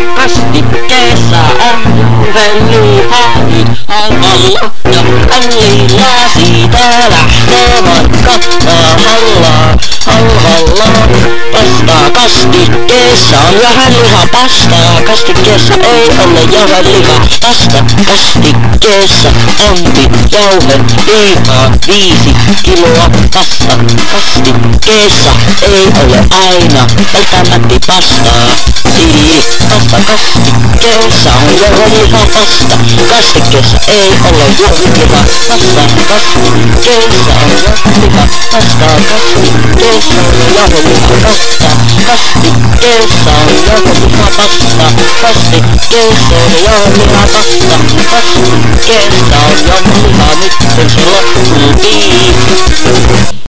Kastikkeessa on juurelihaa nyt halvalla ja kalliilla siitä lähtee vaikka hallaa halvalla. Pastaa kastikkeessa on jauheliha, pastaa kastikkeessa ei ole jauheliha. Pasta kastikkeessa onkin jauhelihaa 5 kiloa. Pasta kastikkeessa ei ole aina välttämättä pastaa. Pasta kastikkeessa on jauheliha, pasta kastikkeessa ei ole jauheliha. Pasta kastikkeessa on jauheliha, pasta kastikkeessa on jauheliha. Pasta kastikkeessa on jauheliha, pasta kastikkeessa on jauheliha, pasta kastikkeessa on jauheliha, nyt kun se loppuu.